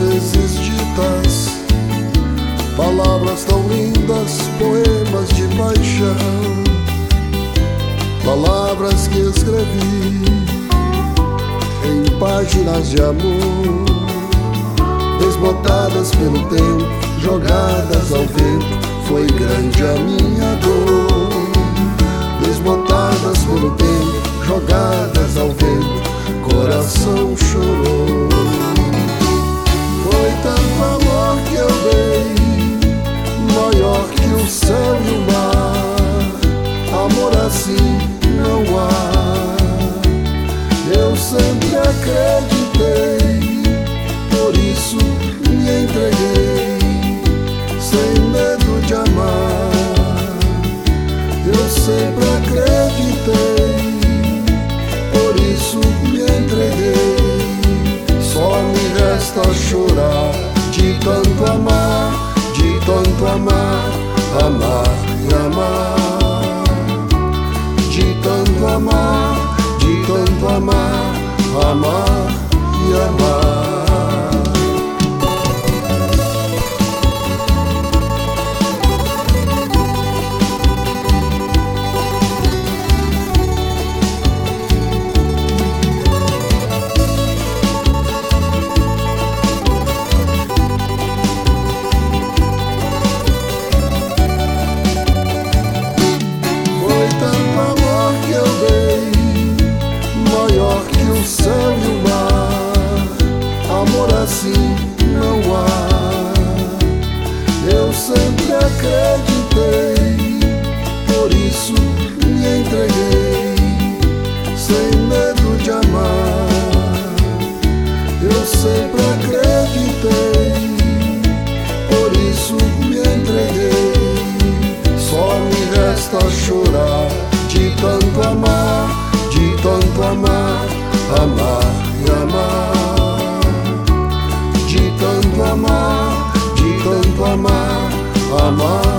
vezes ditas, palavras tão lindas, poemas de paixão, palavras que escrevi em páginas de amor, desbotadas pelo tempo, jogadas ao vento. Foi grande a minha dor, desbotadas pelo tempo, jogadas ao vento. Coração chorou. Foi tanto amor que eu dei, maior que o céu e o mar. Amor assim não há. Eu sempre acreditei, por isso me entreguei, sem medo de amar. Eu sempre acreditei, por isso me entreguei. Só me resta chorar de tanto amar, de tanto amar, amar e amar. De tanto amar, de tanto amar, amar e amar. Céu e o mar, amor assim não há. Eu sempre acreditei, por isso me entreguei, sem medo de amar. Eu sempre acreditei, por isso me entreguei. Só me resta chorar de tanto amar, de tanto amar, amar e amar. De tanto amar, de tanto amar, amar.